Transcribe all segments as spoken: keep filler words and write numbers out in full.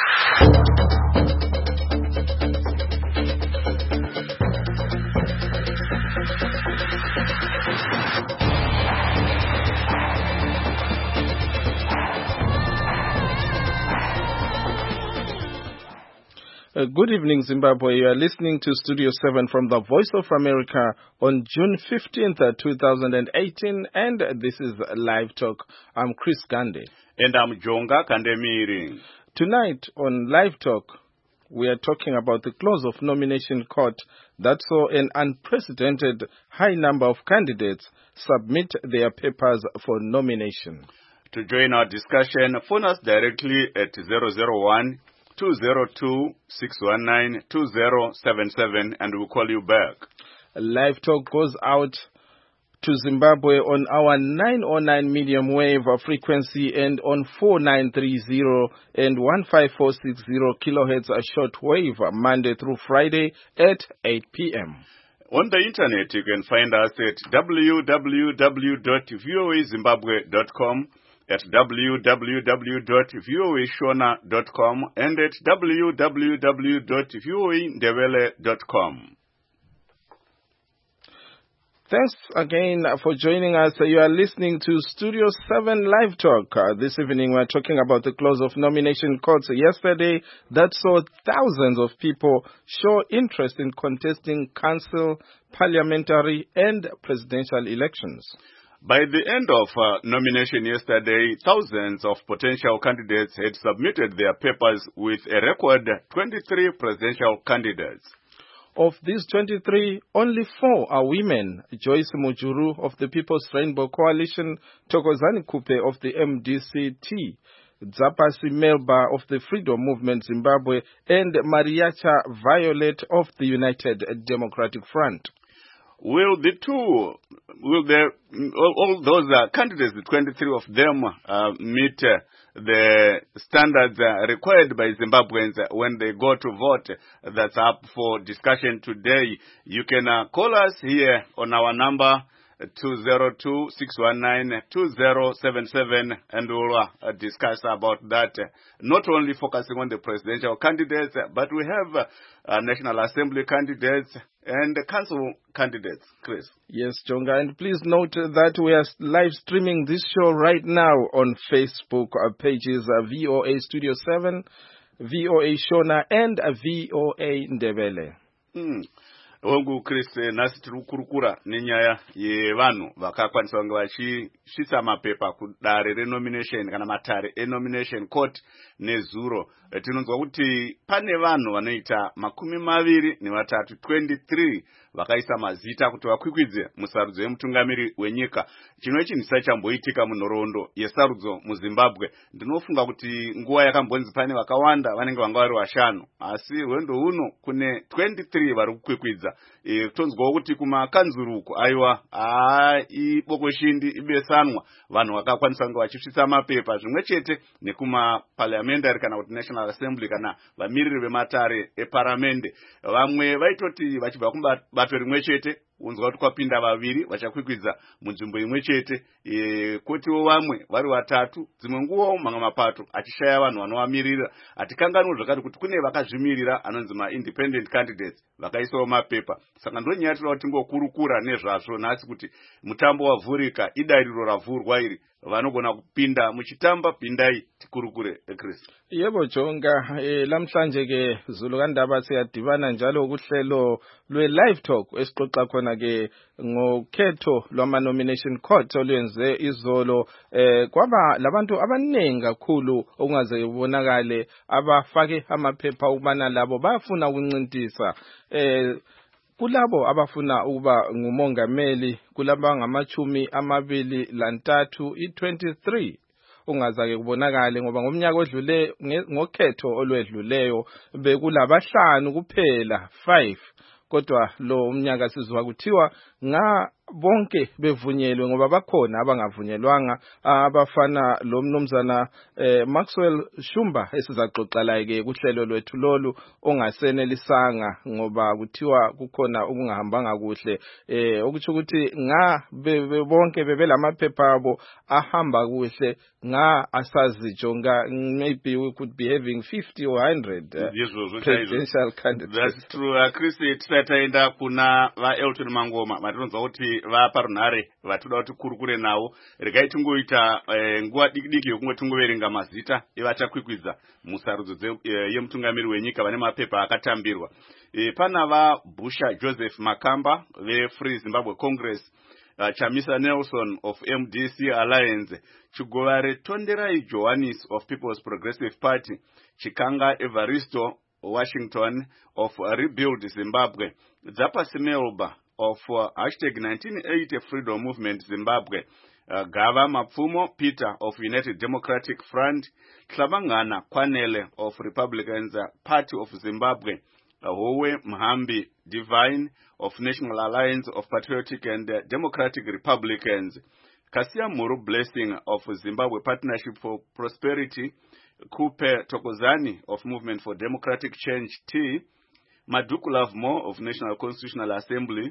Uh, good evening, Zimbabwe. You are listening to Studio seven from the Voice of America on June fifteenth, two thousand eighteen, and this is Live Talk. I'm Chris Gande. And I'm Jonga Kandemiri. Tonight on Live Talk, we are talking about the close of nomination court that saw an unprecedented high number of candidates submit their papers for nomination. To join our discussion, phone us directly at zero zero one, two zero two, six one nine, two zero seven seven and we'll call you back. Live Talk goes out to Zimbabwe on our nine oh nine medium wave frequency and on four nine three zero and one five four six zero kilohertz a short wave Monday through Friday at eight p.m. On the internet, you can find us at w w w dot voa zimbabwe dot com, at w w w dot voa shona dot com, and at w w w dot voa ndebele dot com. Thanks again for joining us. You are listening to Studio seven Live Talk. Uh, this evening we're talking about the close of nomination courts yesterday that saw thousands of people show interest in contesting council, parliamentary and presidential elections. By the end of uh, nomination yesterday, thousands of potential candidates had submitted their papers with a record twenty-three presidential candidates. Of these twenty-three, only four are women. Joyce Mujuru of the People's Rainbow Coalition, Thokozani Kupe of the M D C T, Dzapasi Melba of the Freedom Movement Zimbabwe, and Mariacha Violet of the United Democratic Front. Will the two, will the, all, all those uh, candidates, the twenty-three of them, uh, meet uh, the standards uh, required by Zimbabweans uh, when they go to vote? That's up for discussion today. You can uh, call us here on our number two zero two, six one nine, two zero seven seven and we'll uh, discuss about that. Uh, not only focusing on the presidential candidates, uh, but we have uh, uh, National Assembly candidates and the council candidates. Chris. Yes, Jonga, and please note that we are live streaming this show right now on Facebook uh, pages uh, V O A Studio seven, V O A Shona, and uh, V O A Ndebele. Hmm. Wangu Chris, nasi tirukurukura nenyaya yevanhu vakakwanisa kunge vachisvitsa mapepa kudare renomination kana matare enomination court nezuro. Tinonzwa kuti pane vanhu vanoita makumi maviri nevatatu twenty-three vakaisa mazita kuti vakwikwidze musarudzo yemutungamiri wenyika. Chino ichi ndisati chamboitika munhoroondo yesarudzo muZimbabwe. Ndinofunga kuti nguva yakambonzi pane vakawanda vanenge vanga vari vashanu, asi rwendo uno kune twenty-three vari kukwikwidza. E, tonzwawo kuti kumakanzuruko aiwa aa ibokoshindi ibesanwa vanhu vakakwanisa kunge vachisvitsa mapepa zvimwe chete nekuma parliamentary kana kuti National Assembly kana vamiriri vematare eparamende. Vamwe vaitoti vachibva kubato rimwe chete unzwa kuti kwapinda vaviri vachakwikwidza munzvimbo imwe chete. E, kotiwo vamwe vari vatatu, dzimwe nguvawo mamwe mapato achishaya vanhu vanovamirira. Hatikanganwo zvakati kuti kune vakazvimirira anonzi ma-independent candidates vakaisawo mapepa. Saka ndonyaya tinoda tingokurukura nezvazvo nhasi kuti mutambo wavhurika, idariro ravhurwa iri, vanogona kupinda muchitamba, pindai tikurukure. Chris. Yebo Jonga, e, lamhlanje ke Zulu kandaba siyadibana njalo kuhlelo lwe Live Talk esixoxa khona ke ngokhetho lwama nomination court olwenze izolo. eh kwaba labantu abanengi kakhulu okungaze kubonakale abafake amaphepha ukubana labo bayafuna ukuncintisa eh kulabo abafuna ukuba ngumongameli, kulaba ngamachumi amabili lantathu i twenty-three ungazake kubonakale ngoba ngomnyaka odlule ngokhetho olwedluleyo bekulabahlanu kuphela five, kodwa lo umnyaka sizwa kuthiwa nga bonke bevunyelwe ngoba bakhona abangavunyelwanga abafana lo mnumzana eh, Maxwell Shumba esizaxoxa la ke kuhlelo lwethu lolu ongasenelisanga ngoba kuthiwa kukhona okungahambanga kuhle eh okuthi ukuthi nga be, bonke bebelamaphepha abo ahamba kuhle nga asazijonga maybe we could be having fifty or one hundred uh, presidential candidates. That's true. Uh, Chris tataenda kuna va Elton Mangoma matinonzwa kuti va parunhare vatoda kuti kurukure nawo regai tingoita eh, nguva diki diki yokumwe tingoverenga mazita evachakwikwidza musarudzo uh, yemutungamiri wenyika vane mapepa akatambirwa. E, pana va Busha Joseph Makamba ve Free Zimbabwe Congress, uh, Chamisa Nelson of M D C Alliance, Chugovare Tonderai Johannes of People's Progressive Party, Chikanga Evaristo Washington of uh, Rebuild Zimbabwe, Zapa Simelba of uh, hashtag nineteen eighty Freedom Movement Zimbabwe, uh, Gava Mapfumo Peter of United Democratic Front, Tlabangana Kwanele of Republicans uh, Party of Zimbabwe, uh, Howe Mhambi Divine of National Alliance of Patriotic and uh, Democratic Republicans, Kasia Muru Blessing of Zimbabwe Partnership for Prosperity, Kupe Tokozani of Movement for Democratic Change T, Maduku Lavmo of National Constitutional Assembly,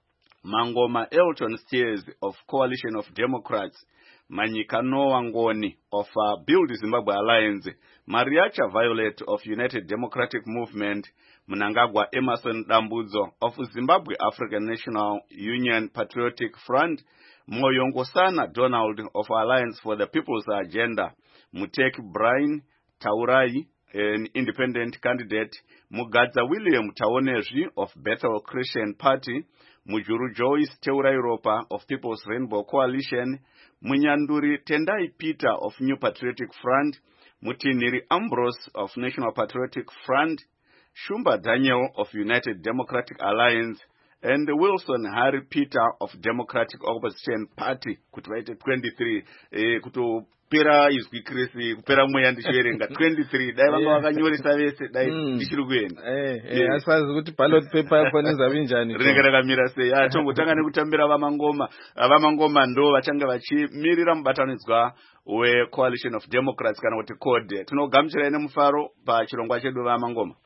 Mangoma Elton Steers of Coalition of Democrats, Manyika Noah Ngoni of uh, Build Zimbabwe Alliance, Mariacha Violet of United Democratic Movement, Mnangagwa Emerson Dambudzo of Zimbabwe African National Union Patriotic Front, Moyongosana Donald of Alliance for the People's Agenda, Mutek Brian Taurai, an independent candidate, Mugadza William Taonezhi of Bethel Christian Party, Mujuru Joyce Teurairopa of People's Rainbow Coalition, Munyanduri Tendai Peter of New Patriotic Front, Mutiniri Ambrose of National Patriotic Front, Shumba Daniel of United Democratic Alliance, and Wilson Harry Peter of Democratic Opposition Party. Kutuwaite twenty-three. Eh, kutu pera izwi Chris kupera mweya ndishiverenga twenty-three dai vanga vakanyoresa vese dai ndichiri kuenda eh eh asazi kuti ballot paper yakona izava njani rinenge rakamira sei ah tongotanga nekutambira vamangoma vamangoma ndo vachanga vachimirira mubatanidzwa we Coalition of Democrats kana kuti C O D. Tinogamuchira ine mufaro pachirongwa chedu vamangoma.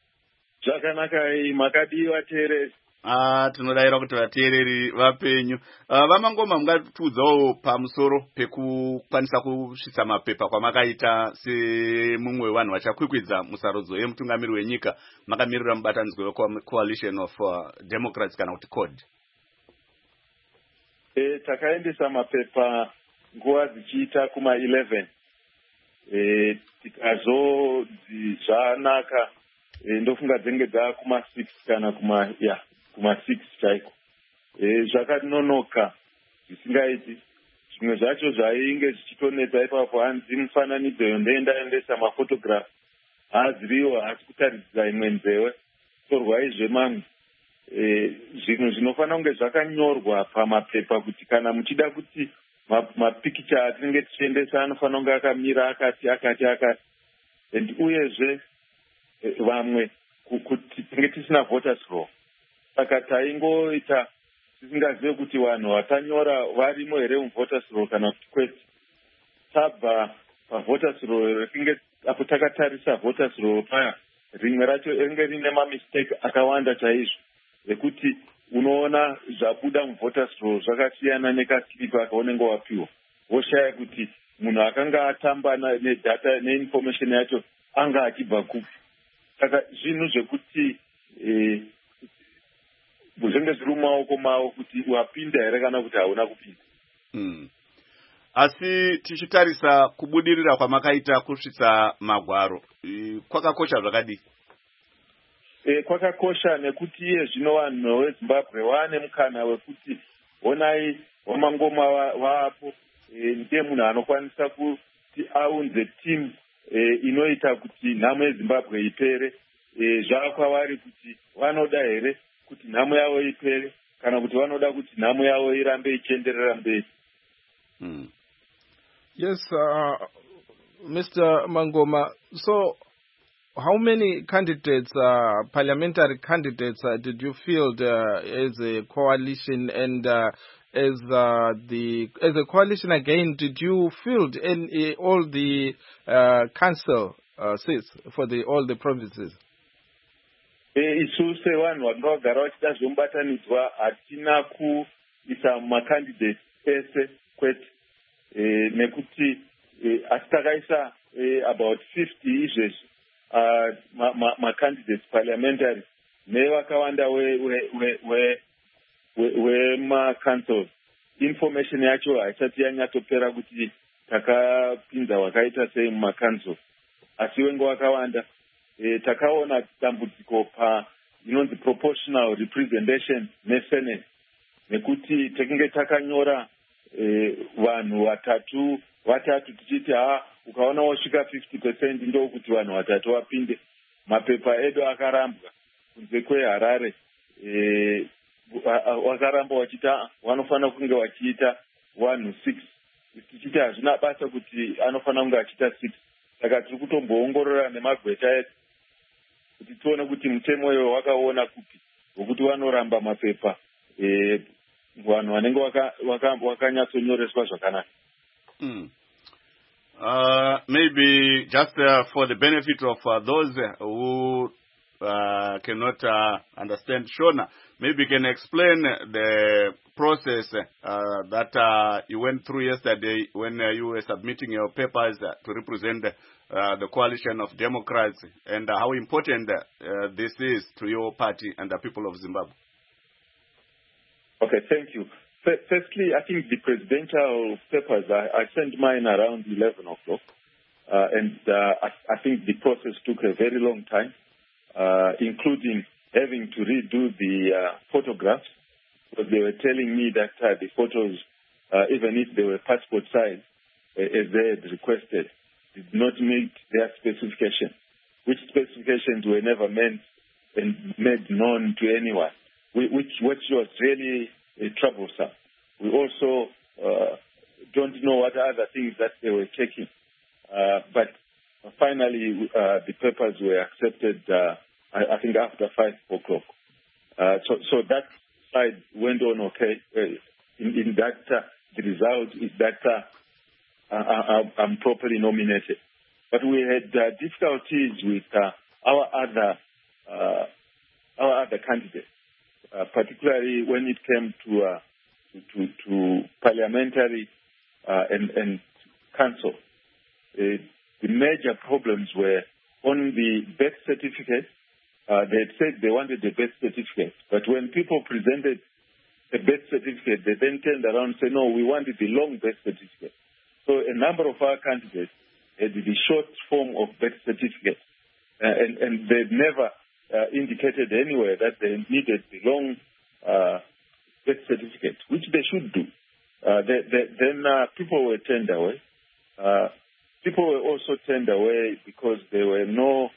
Zvakanaka makadiwa tere. Ah, tinodayira kuti vateereri vapenyu uh, vamangoma mungatiudzawo pamusoro pekukwanisa kusvitsa mapepa kwamakaita semumwe wevanhu vachakwikwidza musarudzo yemutungamiri wenyika makamirira mubatanidzwa weCoalition of uh, Democrats kana kuti C O D. E, takaendesa mapepa nguva dzichiita kuma eleven. E, tikazodzi zvanaka e, ndofunga dzenge dzava kuma six kana kuma ya yeah. kuma six chaiko. E, zvakanonoka zvisingaiti. Zvimwe zvacho zvainge zvichitonetsa ipapo hanzi mufananidzo yondaendesa mafotograph haaziriwo asi kutaridza imwe nzewe torwaizve mamwe. E, zvinhu zvinofanira kunge zvakanyorwa pamapepa kuti kana muchida kuti mapikicha atinenge tichiendesa anofanira kunge akamira akati akati akati and uyezve vamwe kuti tinge tisina voters roll. Saka taingoita tisingazive kuti vanhu vatanyora varimo here muvoters roll kana kuti kwete. Tabva pavoters roll rekinge apo takatarisa voters roll paya rimwe racho ringe rine mamistake akawanda chaizvo ekuti unoona zvabuda muvoters roll zvakasiyana nekasilipa akaunenge wapiwa woshaya kuti munhu akanga atamba nedata neinformation yacho anga achibva kupi. Saka zvinhu zvekuti eh, zvenge zviri mumaoko mavo kuti wapinda here kana kuti hauna kupinda. Hmm. Asi tichitarisa kubudirira kwamakaita kusvitsa magwaro kwakakosha zvakadii? E, kwakakosha nekuti iye zvino vanhu veZimbabwe vaane mukana wekuti onai vamangoma vapo e, ndiye munhu anokwanisa kuti aunze timu e, inoita kuti nhamo yeZimbabwe ipere. E, zvava kwavari kuti vanoda here kuti nhamo yavo ipere kana kuti vanoda kuti nhamo yavo irambe ichienderera mberi. Hmm. Yes, uh, Mister Mangoma. So how many candidates, uh, parliamentary candidates, uh, did you field uh, as a coalition, and uh, as uh, the as a coalition again, did you field in uh, all the uh, council uh, seats for the all the provinces? Isu sevanhu vakagara vachida zvombatanidzwa hatina kuisa macandidates ese kwete nekuti asi takaisa about fifty izvezvi macandidates parliamentary nevakawanda wemacancils. Information yacho haisati yanyatsopera kuti takapinza wakaita sei mumacancil, asi wengo wakawanda. E, takaona dambudziko pa inonzi proportional representation nesenate nekuti tekinge takanyora e, vanhu watatu watatu tichiti ha ukaona wasvika fifty percent ndo kuti vanhu watatu wapinde. Mapepa edu akarambwa kunze kweHarare e, wakaramba wachita wanofanira kunge wachiita one six tichiti hazvina basa kuti anofanira kunge achiita six. Saka tiri kutomboongorora nemagweta edu kuti tione kuti mutemo iwo wakaona kupi wokuti vanoramba mapepa eh vanhu vanenge wakanyatsonyoreswa zvakanaka. Mm. Uh, maybe just uh, for the benefit of uh, those who uh, cannot uh, understand Shona, maybe you can explain the process uh, that uh, you went through yesterday when uh, you were submitting your papers uh, to represent uh, the coalition of Democrats, and uh, how important uh, this is to your party and the people of Zimbabwe. Okay, thank you. Firstly, I think the presidential papers, I, I sent mine around eleven o'clock, uh, and uh, I, I think the process took a very long time, uh, including having to redo the uh, photographs, because they were telling me that uh, the photos, uh, even if they were passport size, uh, as they had requested, did not meet their specifications, which specifications were never meant and made known to anyone, which, which was really uh, troublesome. We also uh, don't know what other things that they were checking. Uh, but finally, uh, the papers were accepted, uh, I, I think, after five o'clock. Uh, so, so that side went on okay. Uh, in, in that, uh, the result is that uh, I, I'm properly nominated. But we had uh, difficulties with uh, our other uh, our other candidates, uh, particularly when it came to uh, to, to parliamentary uh, and, and council. Uh, the major problems were on the birth certificate. Uh, they had said they wanted the birth certificate, but when people presented the birth certificate, they then turned around and said, no, we wanted the long birth certificate. So a number of our candidates had the short form of birth certificate, uh, and, and they never uh, indicated anywhere that they needed the long uh, birth certificate, which they should do. Uh, they, they, then uh, people were turned away. Uh, people were also turned away because there were no,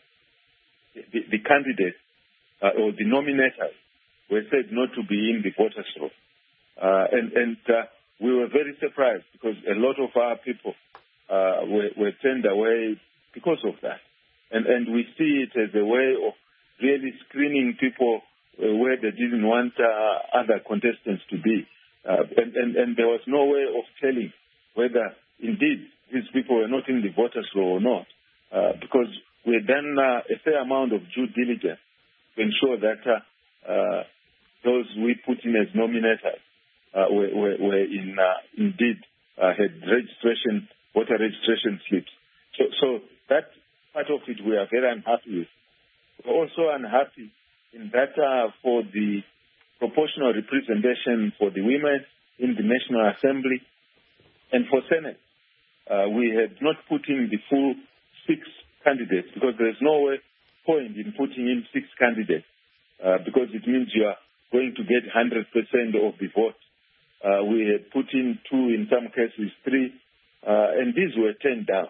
the, the candidates uh, or the nominators were said not to be in the voters' roll. Uh, and and uh, we were very surprised because a lot of our people uh, were, were turned away because of that. And, and we see it as a way of really screening people uh, where they didn't want uh, other contestants to be. Uh, and, and, and there was no way of telling whether indeed these people were not in the voters' roll or not, uh, because we had done uh, a fair amount of due diligence to ensure that uh, uh, those we put in as nominators uh, were, were, were in, uh, indeed uh, had registration, voter registration slips. So, so that part of it we are very unhappy with. We're also unhappy in that uh, for the proportional representation for the women in the National Assembly and for Senate. Uh, we had not put in the full six candidates because there's no way, point in putting in six candidates uh, because it means you are going to get one hundred percent of the vote. Uh, we had put in two, in some cases three, uh, and these were turned down.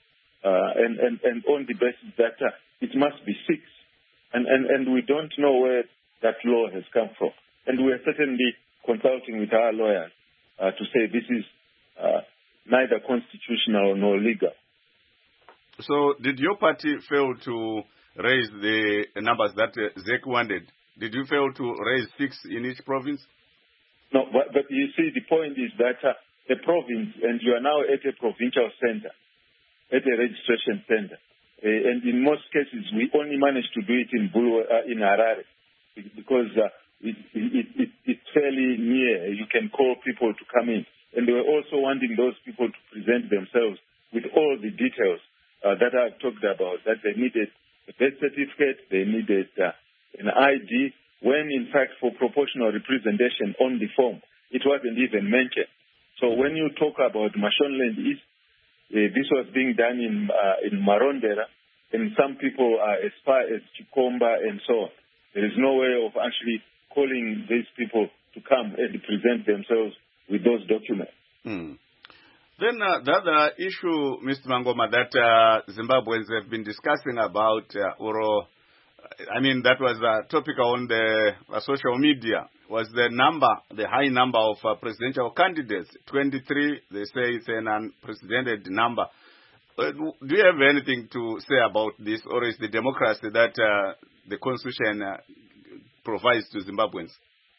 Uh, and, and, and on the basis that uh, it must be six. And, and, and we don't know where that law has come from. And we are certainly consulting with our lawyers uh, to say this is uh, neither constitutional nor legal. So did your party fail to raise the numbers that uh, Z E C wanted. Did you fail to raise six in each province? No, but, but you see, the point is that uh, the province, and you are now at a provincial center, at a registration center. Uh, and in most cases, we only managed to do it in Bulu, uh, in Harare, because uh, it, it, it, it's fairly near. You can call people to come in. And they were also wanting those people to present themselves with all the details uh, that I've talked about, that they needed a birth certificate, they needed uh, an I D, when in fact for proportional representation on the form, it wasn't even mentioned. So when you talk about Mashonaland East, uh, this was being done in uh, in Marondera, and some people are as far as Chikomba and so on. There is no way of actually calling these people to come and present themselves with those documents. Hmm. Then uh, the other issue, Mister Mangoma, that uh, Zimbabweans have been discussing about, uh, or I mean, that was a topic on the uh, social media, was the number, the high number of uh, presidential candidates. twenty-three, they say it's an unprecedented number. Uh, do you have anything to say about this, or is the democracy that uh, the Constitution uh, provides to Zimbabweans?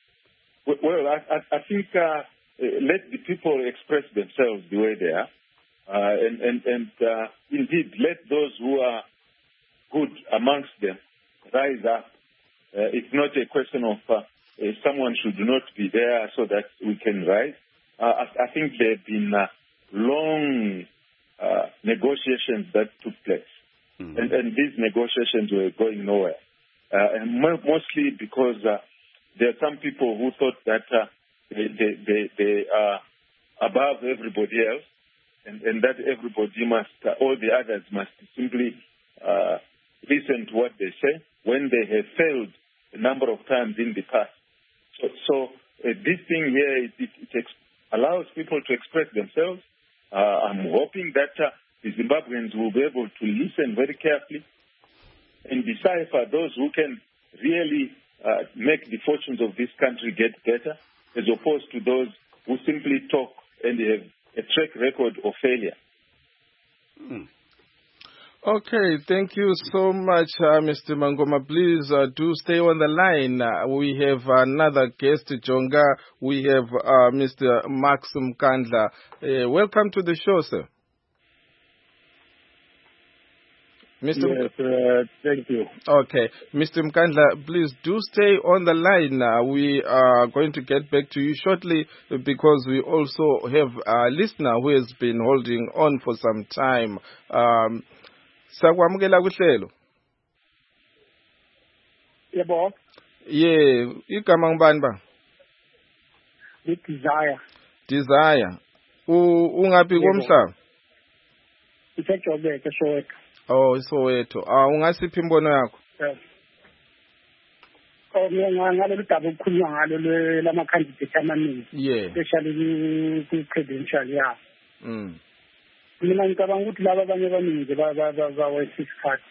Well, I, I, I think uh, let the people express themselves the way they are. Uh, and and, and uh, indeed, let those who are good amongst them rise up. Uh, it's not a question of uh, uh, someone should not be there so that we can rise. Uh, I, I think there have been uh, long uh, negotiations that took place. Mm-hmm. And, and these negotiations were going nowhere. Uh, and mo- mostly because uh, there are some people who thought that uh, they, they, they, they are above everybody else, and, and that everybody must, uh, all the others must simply uh, listen to what they say when they have failed a number of times in the past. So, so uh, this thing here, it, it, it ex- allows people to express themselves. Uh, I'm hoping that uh, the Zimbabweans will be able to listen very carefully and decipher those who can really uh, make the fortunes of this country get better, as opposed to those who simply talk and have a track record of failure. Mm. Okay, thank you so much, uh, Mister Mangoma. Please uh, do stay on the line. Uh, we have another guest, Jonga. We have uh, Mister Max Mkandla. Uh, welcome to the show, sir. Mister Yes, uh, thank you. Okay. Mister Mkandla, please do stay on the line. Uh, we are going to get back to you shortly because we also have a listener who has been holding on for some time. Um, Sakwamukela kuhlelo. Yebo. Yeah, igama ngibani ba? Desire. Desire. U ungapi komhlaba? Isejobeke Soweto. Oh, Soweto. Ah, ungasiphi imbono yakho? Yes. Oh, mina ngalolu daba ukukhuluma ngalo lama candidate amaningi. Yeah. Especially ku credential ya. Mm. Mina ngicabanga ukuthi laba abanye abaningi ba ba ba waste isikhathi.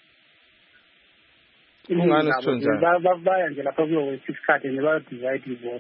Ungani sithonjana? Ba ba baya nje lapha kuyo waste isikhathi nje ba divide ivote.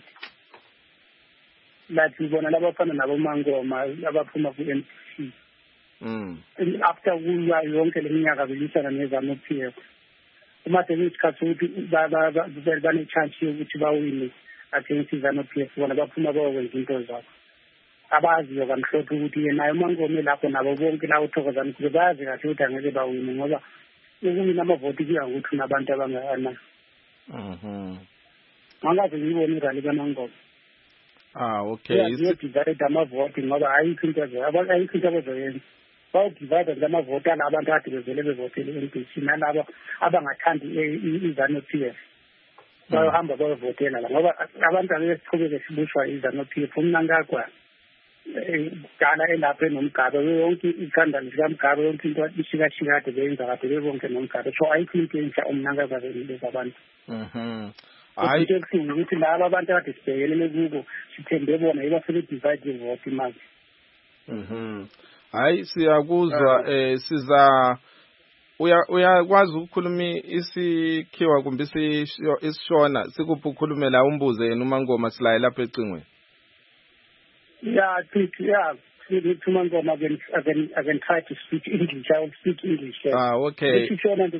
Lathi bona labafana nabo Mangoma abaphuma ku M C. Mm. After kuya yonke leminyaka belisana nezama P F. Uma seyisikhathi ukuthi ba ba bane chance ukuthi bawine against izama P F bona baphuma bawenza into zabo. Abaziyo kamhlophe ukuthi yena uMangoma lapho nabo bonke la uthokozana ukuthi bazi kahle ukuthi angeke bawine ngoba ukuwina amavoti kuya ngokuthi nabantu abangana. Mhm. Mangaze ngibone irali kaMangoma. Ah, okay. Is it divide amavoti ngoba ayikho into ezo abantu ayikho into ezoyenza. Ba divide amavoti alabantu akade bezele bevotele M P C nalabo abangathandi izano P F. Bayahamba bayovotela la ngoba abantu abesiqhubeke sibushwa izano P F umna ngakwa. Dala elapha enomgaba yonke ikhanda likaMgaba yonke into ishikashika kade beyenza kade bebonke nomgaba so ayikho into entsha umnanga kwabeleza abantu. Mhm. Hayi ukuthi ukuthi laba abantu kade sibhekelele kubo sithembe bona yiba sebe divide ivote manje. Mhm. Hayi siyakuzwa eh siza uya uyakwazi ukukhuluma isikhiwa kumbe isishona sikuphi ukhulumela umbuze yena uMangoma silaye lapha ecingweni. Yeah, think yeah. two months on, I can, I can, I can try to speak English. I will speak English. Yes. Ah, okay.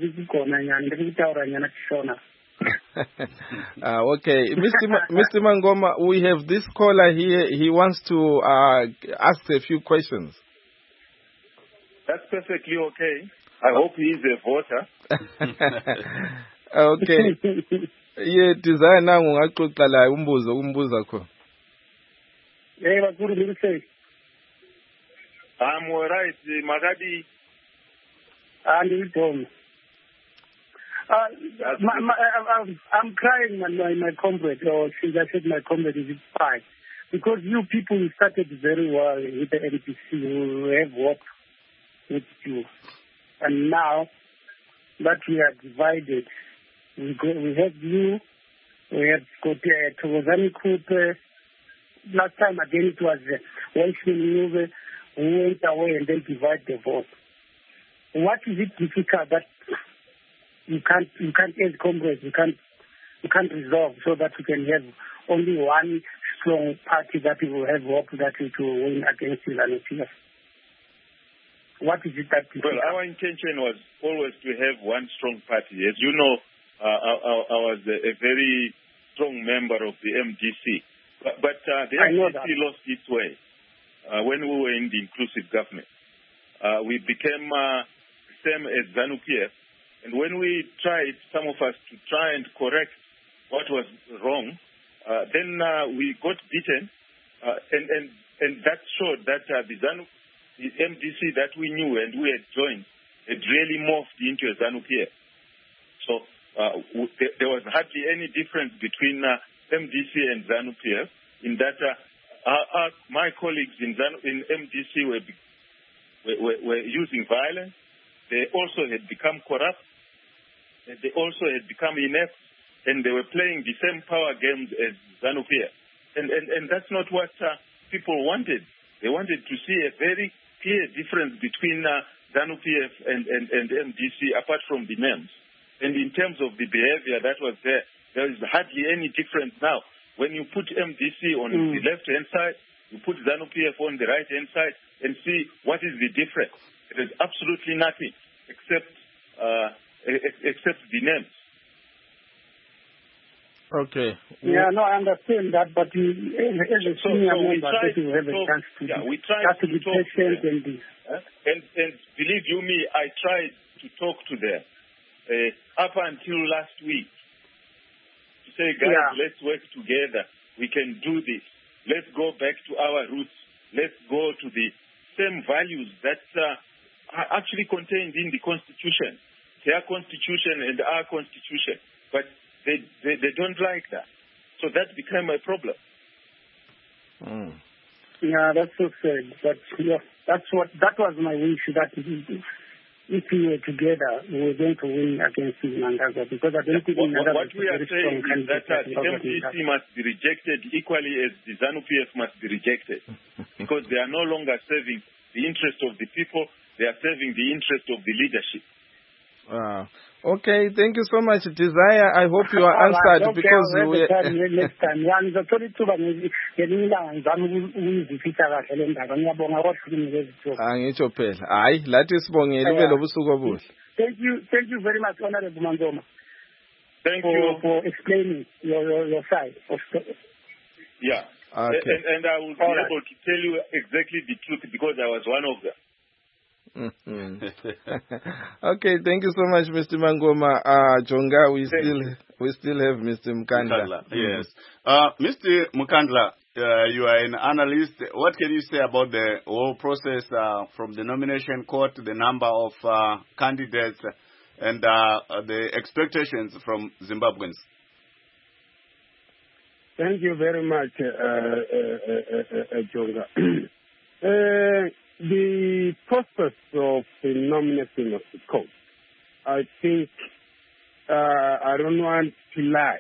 uh, okay, Mister Ma- Mister Mangoma, we have this caller here. He wants to uh, ask a few questions. That's perfectly okay. I hope he is a voter. Okay. Yeah, desire now ungaxoxa la umbuzo umbuza khona. Hey, what do you say? I'm all right. Magadi. And you told me. Uh, my, my, I'm, I'm crying, my, my comrade, or since I said my comrade is fine. Because you people started very well with the N P C, who have worked with you. And now that we are divided, we go, we have you, we have got uh, Thokozani Kupe. Last time again it was uh, Wesley Move, who went away and then divide the vote. What is it difficult that you can't, you can't as comrades, you can't, you can't resolve so that we can have only one strong party that will have hope that it will win against the ZANU-P F? What is it that Well, our intention was always to have one strong party. As you know, uh, I, I, I was a, a very strong member of the M D C. But, but uh, the M D C lost its way uh, when we were in the inclusive government. Uh, we became uh, same as ZANU-P F. And when we tried, some of us, to try and correct what was wrong, uh, then uh, we got beaten. Uh, and, and, and that showed that uh, the ZANU, the M D C that we knew and we had joined, had really morphed into a ZANU-P F. So uh, w- there, there was hardly any difference between uh, M D C and ZANU-P F in that uh, our, our, my colleagues in, ZANU, in M D C were, be, were, were using violence. They also had become corrupt. They also had become inept, and they were playing the same power games as ZANU-P F. And, and, and that's not what uh, people wanted. They wanted to see a very clear difference between uh, ZANU-P F and, and, and M D C, apart from the names. And in terms of the behavior that was there, there is hardly any difference now. When you put M D C on mm. the left-hand side, you put ZANU-P F on the right-hand side, and see what is the difference. There is absolutely nothing except uh, except the names. Okay. Yeah, no, I understand that, but you, as a so, senior so member, that you have talk, a chance to, yeah, be, we tried to, to be patient and this. Uh, and, and believe you me, I tried to talk to them uh, up until last week to say, guys, yeah. let's work together. We can do this. Let's go back to our roots. Let's go to the same values that uh, are actually contained in the Constitution, their Constitution and our Constitution. But they, they, they don't like that. So that became a problem. Mm. Yeah, that's so sad. But yeah, that's what, that was my wish, that if we were together, we were going to win against Mnangagwa, because I don't think What, what we are saying is that uh, the M D C must be rejected equally as the ZANU-P F must be rejected, because they are no longer serving the interest of the people, they are serving the interest of the leadership. Wow. Okay, thank you so much, Desire. I hope you are answered right, okay, because we next time. angitsho phela. Hayi, lathi sibongele ube lobusuku obuhle. Thank you, thank you very much, Honorable Mangoma. Thank for, you for explaining your your, your side of story. Yeah. Okay. And, and I will be All able right. to tell you exactly the truth because I was one of them. Mm-hmm. Okay, thank you so much, Mister Mangoma. Uh, Jonga, we thank still you. we still have Mister Mkandla. Mkandla yes. Uh, Mister Mkandla, uh, you are an analyst. What can you say about the whole process uh, from the nomination court, the number of uh, candidates, and uh, the expectations from Zimbabweans? Thank you very much, uh, uh, uh, uh, Jonga. uh, The process of the nominating of the coach, I think, uh, I don't want to lie.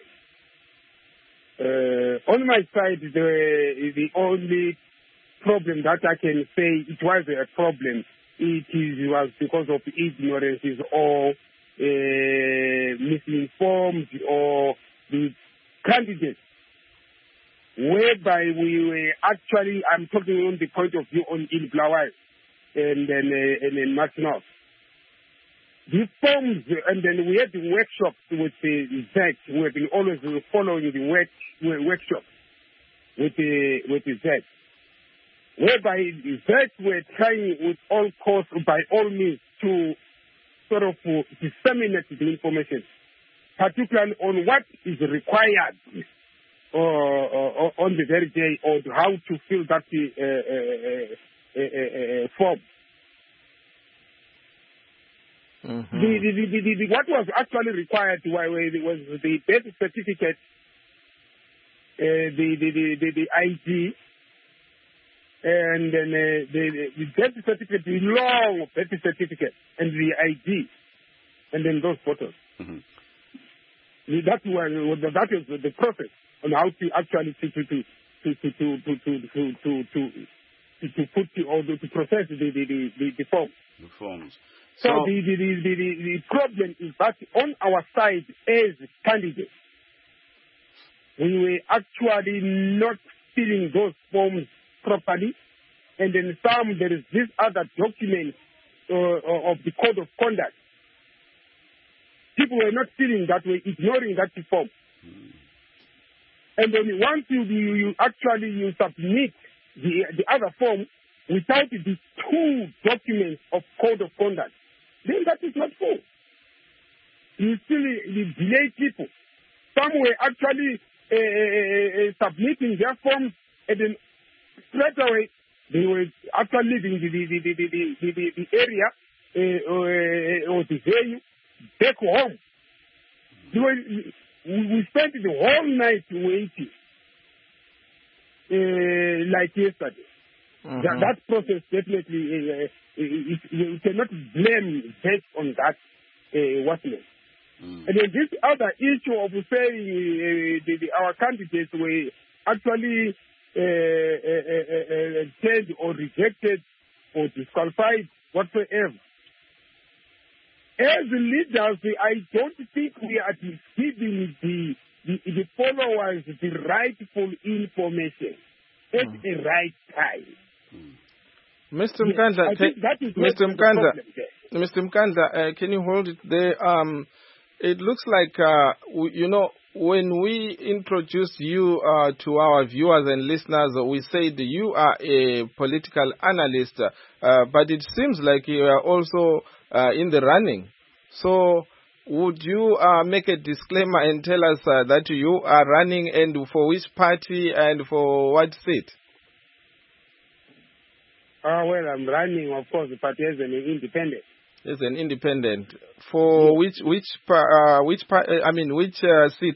Uh, on my side, the, the only problem that I can say it was a problem, it is, was because of ignorance or uh, misinformed, or the candidates were whereby we were actually, I'm talking on the point of view on in Blaawai and then uh, and in Martinov. These forms, and then we had the workshops with the Z. We have been always following the work, workshop with the with the Z. Whereby the Z were trying with all costs, by all means, to sort of uh, disseminate the information, particularly on what is required uh, uh, on the very day, or how to fill that uh, uh, uh, uh, uh, form. Mm-hmm. The, the, the, the, the, what was actually required was the birth certificate, uh, the, the, the, the, the I D, and then uh, the, the birth certificate, the long birth certificate, and the I D, and then those photos. Mm-hmm. That was that is the process on how to actually to to to to to to to to to to to put or to process the the the, the, the form. The forms. So, So the, the, the, the, the problem is that on our side as candidates, we were actually not filling those forms properly. And then some, there is this other document uh, of the code of conduct. People were not filling that way, ignoring that form. Mm. And then once you, you, you actually you submit the, the other form without the two documents of code of conduct, then that is not full. You still you delay people. Some were actually uh, uh, submitting their forms, and then straight away they were actually leaving the, the, the, the, the, the, the area uh, or, or the venue back home. They were, we spent the whole night waiting, uh, like yesterday. Mm-hmm. That, that process definitely, uh, it, it, you cannot blame that on that uh, worthless. Mm. And then this other issue of saying uh, the, the, our candidates were actually uh, uh, uh, uh, changed or rejected or disqualified whatsoever. As leaders, I don't think we are giving the, the, the followers the rightful information at mm. the right time. Mister Mkandla, yes, can, Mister Mkandla, Mister Mkandla, uh, can you hold it there? Um, it looks like, uh, we, you know, when we introduce you uh, to our viewers and listeners, we said you are a political analyst, uh, but it seems like you are also uh, in the running. So would you uh, make a disclaimer and tell us uh, that you are running and for which party and for what seat? Uh, well, I'm running, of course, but as an independent. As an independent. For yes. which which uh, which I mean which uh, seat?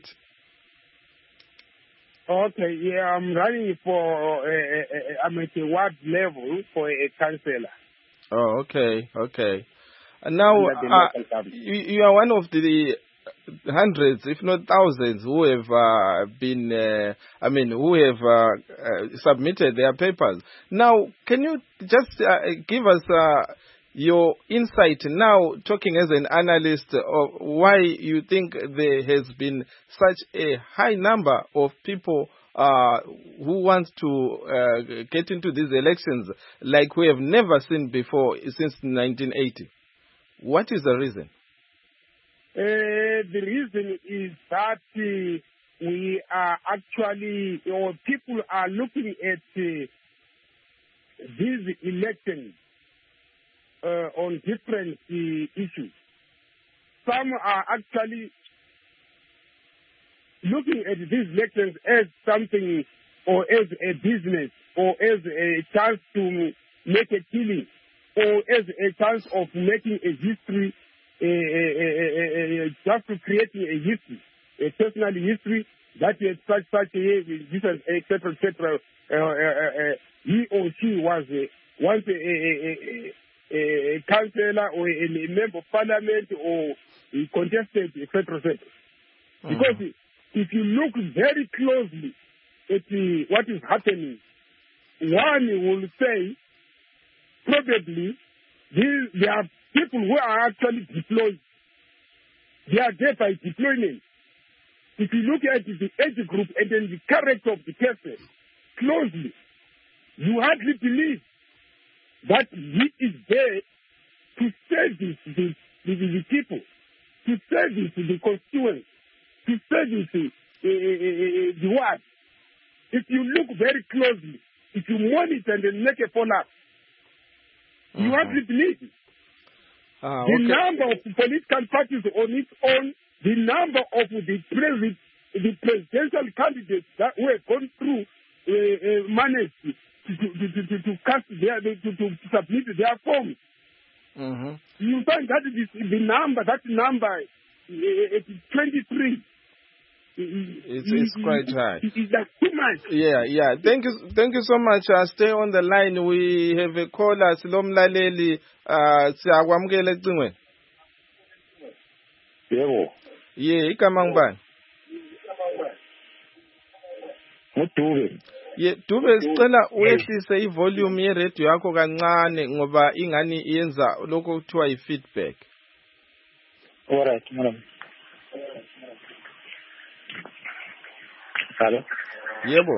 Okay, yeah, I'm running for. Uh, uh, I'm at a ward level for a councillor. Oh, okay, okay. And now uh, you, you are one of the hundreds, if not thousands, who have uh, been, uh, I mean, who have uh, uh, submitted their papers. Now, can you just uh, give us uh, your insight now, talking as an analyst, of why you think there has been such a high number of people uh, who want to uh, get into these elections like we have never seen before since nineteen eighty? What is the reason? Uh, the reason is that uh, we are actually, or people are looking at uh, these elections uh, on different uh, issues. Some are actually looking at these elections as something, or as a business, or as a chance to make a killing, or as a chance of making a history. Uh, uh, uh, uh, just to create a history, a personal history that is such such a different, et cetera, et cetera. Uh, uh, uh, he or she was uh, once a, a, a, a councillor or a, a member of parliament or a contestant, et cetera, et cetera. Mm-hmm. Because if you look very closely at uh, what is happening, one will say probably these, there are people who are actually deployed. They are there by deployment. If you look at the age group and then the character of the person, closely, you hardly believe that he is there to service the, the, the people, to service the constituents, to service the, uh, the world. If you look very closely, if you monitor and make a follow-up, you Mhm. hardly believe it. Ah, The okay. number of political parties on its own, the number of the president, the presidential candidates that were gone through, uh, uh, managed to, to, to, to, to cast their, to, to submit their forms. Mhm. You find that this, the number, that number, uh, it is twenty-three. It's, it's quite high. It is like too much. Yeah, yeah. Thank you, thank you so much. Uh, stay on the line. We have a caller. Silomlaleli. Uh, siyakwamukela ecingweni. Yebo. Yeah, igama ngubani? Udube. Yeah, Dube sicela uyehlise ivolume yeradio yakho kancane ngoba ingani iyenza lokho kuthiwa i-feedback. Alright, madam. Hello. Yebo.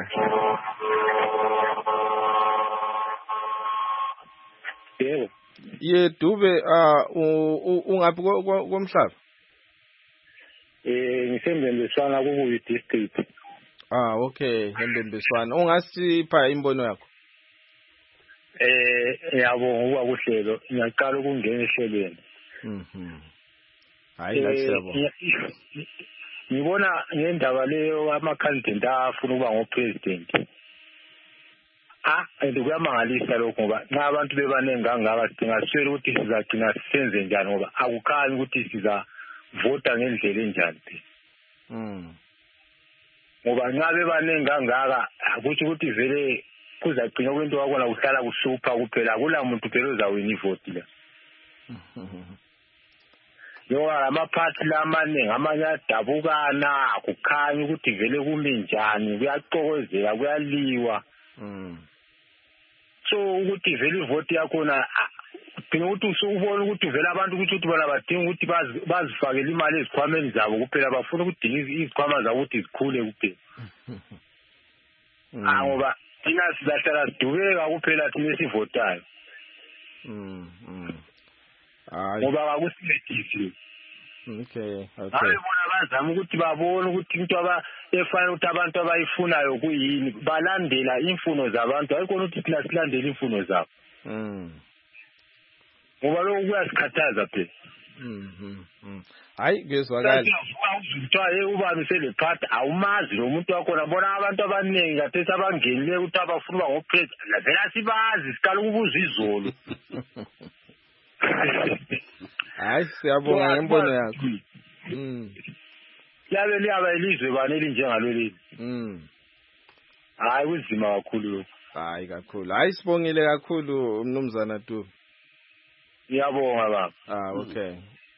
Yebo. Yeah, Dube uh ungaphi komhlaba? Eh ngisembenzisana kubuyi district. Ah, okay, Hembembeswana. Ungasipha imbono yakho? Eh ngiyabonga ukuba kuhlelo, ngiyaqala ukungena ehlelweni. Mhm. Hayi la siyabonga. Ngibona ngendaba leyo ama-candidate afuna ukuba ngo-president. Ah, andikuyamangalisa lokho ngoba nxa abantu bebaningi kangaka sidinga siswele ukuthi sizagcina sisenze njani ngoba akukhanyi ukuthi sizavota ngendlela enjani. Mm. Ngoba nxa bebaningi kangaka akuthi ukuthi vele kuzagcina kwento wakona kuhlala kuhlupha kuphela akula muntu phela ozawina ivoti la. Ngoba amaphathi lamaningi amanye adabukana akukhanya ukuthi vele kumi njani kuyaxokozela kuyaliwa. Mm. So ukuthi vele ivoti yakhona udinga ukuthi usubone ukuthi vele abantu ukuthi ukuthi bona badinga ukuthi bazifakele imali ezikhwameni zabo kuphela bafuna ukudinga izikhwama zabo ukuthi zikhule kuphela. Ah ngoba thina sizahlala sidubeka kuphela thina esivotayo. Mm. Mm. Hayi. Ngoba akusincedisi. Okay, okay. Hayi bona bazama ukuthi babone ukuthi into aba efana ukuthi abantu abayifunayo kuyini balandela imfuno zabantu ayikho ukuthi thina silandele imfuno zabo. Mm. Ngoba lokho kuyasikhathaza phela. Mhm. Mm. Hayi ngezwakala. Kuthiwa ye ubani selephathi awumazi lo muntu wakhona bona abantu abaningi kade sabangenile ukuthi abafuna ukuba ngo-president vele sibazi siqala ukubuza izolo. Hayi siyabonga ngembono yakho. Mm. Yabe liyaba ilizwe bani elinjengaleli. Mm. Hayi uzima kakhulu lokho. Hayi kakhulu. Hayi sibongile kakhulu umnumzana Tu. Ngiyabonga baba. Ah, okay.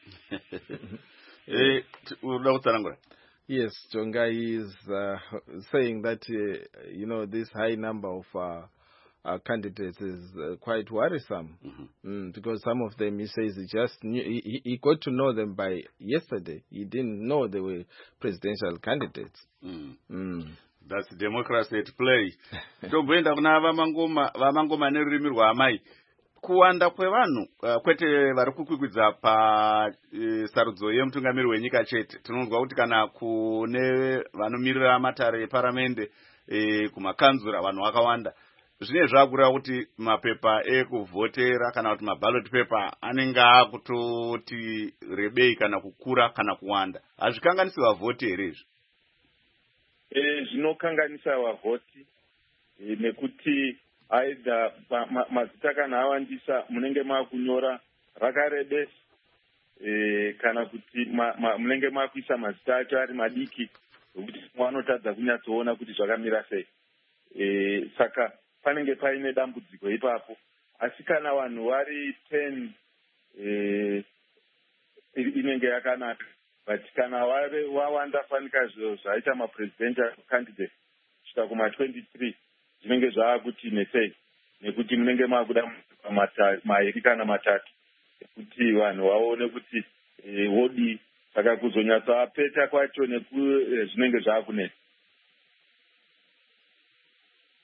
Eh ulokutsana. Yes, Jonga is uh, saying that uh, you know this high number of uh, uh, candidates is uh, quite worrisome. Mm-hmm. mm, because some of them, he says, he just knew, he, he got to know them by yesterday. He didn't know they were presidential candidates. Mm. Mm. That's democracy at play. Tomboenda kuna vamangoma vamangoma nerurimi rwaamai kuwanda kwevanhu uh, kwete vari kukwikwidza pa uh, sarudzo yemutungamiri wenyika chete. Tinonzwa kuti kana kune vanomirira matare eparamende uh, kumakanzura vanhu vakawanda. Zvine zvakureva kuti mapepa ekuvhotera kana kuti maballot paper anenge akutoti rebei kana kukura kana kuwanda. Hazvikanganisi vavhoti here izvi? E, zvinokanganisa vavhoti e, nekuti aidha ma, mazita kana awandisa munenge makunyora rakarebesa e, kana kuti ma, ma, munenge makuisa mazita acho ari madiki nokuti mwanotadza kunyatsoona kuti zvakamira sei. E, saka panenge paine dambudziko ipapo, asi kana vanhu vari ten e, inenge yakanaka. But kana wawanda fanika zvaita mapresidential candidate kusvika kuma twenty-three zvinenge zvaakuti nesei, nekuti munenge maakuda mairi kana matatu ekuti vanhu vaone kuti e, wodi, saka kuzonyatsapeta kwacho zvinenge zvaakunesa.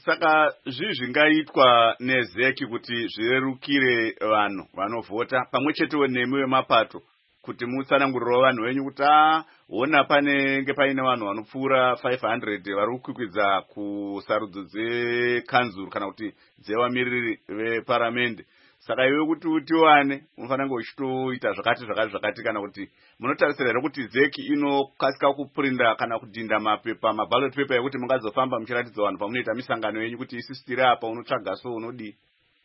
saka zvii zvingaitwa nezeki kuti zvirerukire vanhu vanovhota pamwe chetewo nemi wemapato kuti mutsanangurirawo vanhu venyu kuti a ona panenge paine vanhu vanopfuura five hundred vari kukwikwidza kusarudzo dzekanzuru kana kuti dzevamiriri veparamende. Saka iwe kuti utiwane unofanira kunge uchitoita zvakati zvakati zvakati kana kuti munotarisira here kuti zeki inokasika kuprinda kana kudhinda mapepa maballot paper ekuti mungazofamba muchiratidza vanhu pamunoita misangano yenyu kuti isi tiri apa unotsvaga so unodii?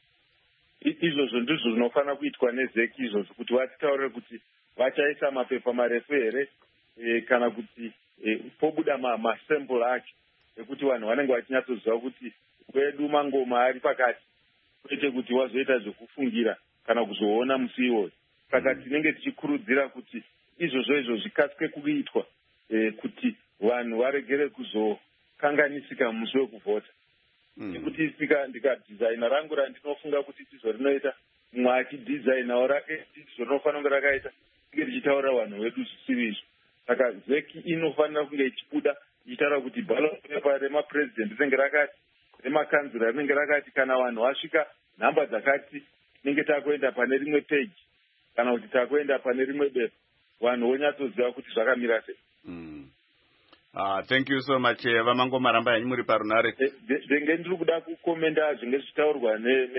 Izvozvo ndizvo zvinofanira kuitwa nezeki izvozvo kuti vatitaurire kuti vachaisa mapepa marefu here e, kana kuti e, pobuda masample acho ekuti vanhu vanenge vachinyatsoziva kuti kwedu Mangoma ari pakati kwete kuti wazoita zvekufungira kana kuzoona musi iwoyo. Saka tinenge tichikurudzira kuti izvozvo izvo zvikasike kuitwa e, kuti vanhu varegere kuzokanganisika musi wekuvhota. Nekuti mm. sika ndikadhizaina rangu randinofunga kuti ndizvo rinoita mumwe achidhizainawo rake ndizvo rinofanira kunge rakaita tinge tichitaurira vanhu vedu zvisiri izvo. Saka zeki inofanira kunge ichibuda ichitaura kuti ballot paper remapresident rinenge rakati, remakanzura rinenge rakati, kana vanhu vasvika nhamba dzakati tinenge takuenda pane rimwe page kana kuti takuenda pane rimwe bepa vanhu vonyatsoziva kuti zvakamira sei. mm. Uh, thank you so much. Vamangoma ramba yanyu muri parunare. Ndenge ndiri kuda kukomenda zvinge zvichitaurwa